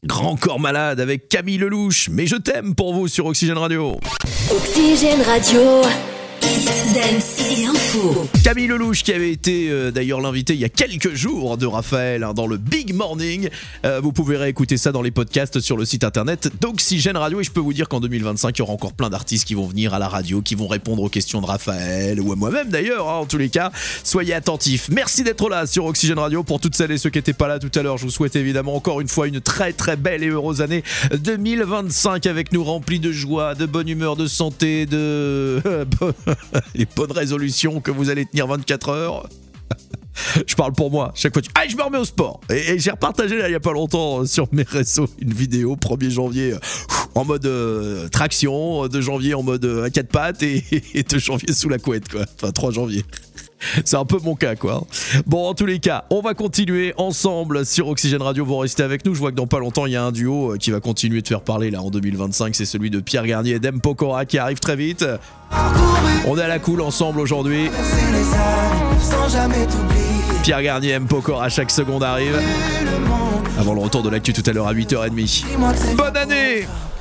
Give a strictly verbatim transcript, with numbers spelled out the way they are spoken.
Grand Corps Malade avec Camille Lelouch, mais je t'aime pour vous sur Oxygène Radio. Oxygène Radio. Dance et info. Camille Lelouch qui avait été euh, d'ailleurs l'invité il y a quelques jours de Raphaël hein, dans le Big Morning. Euh, vous pouvez réécouter ça dans les podcasts sur le site internet d'Oxygène Radio et je peux vous dire qu'en deux mille vingt-cinq il y aura encore plein d'artistes qui vont venir à la radio, qui vont répondre aux questions de Raphaël ou à moi-même d'ailleurs. Hein, en tous les cas, soyez attentifs. Merci d'être là sur Oxygène Radio. Pour toutes celles et ceux qui n'étaient pas là tout à l'heure, je vous souhaite évidemment encore une fois une très très belle et heureuse année deux mille vingt-cinq avec nous remplie de joie, de bonne humeur, de santé, de les bonnes résolutions que vous allez tenir vingt-quatre heures. Je parle pour moi. Chaque fois, tu... ah, je me remets au sport. Et, et j'ai repartagé là il y a pas longtemps sur mes réseaux une vidéo premier janvier en mode euh, traction, deux janvier en mode euh, à quatre pattes et, et deux janvier sous la couette quoi. Enfin trois janvier. C'est un peu mon cas quoi. Bon en tous les cas, on va continuer ensemble sur Oxygène Radio, vous restez avec nous. Je vois que dans pas longtemps il y a un duo qui va continuer de faire parler là en deux mille vingt-cinq, c'est celui de Pierre Garnier et Deme Pokora qui arrive très vite. On est à la cool ensemble aujourd'hui. Pierre Garnier, M Pokora, chaque seconde arrive. Avant le retour de l'actu tout à l'heure à huit heures trente. Bonne année!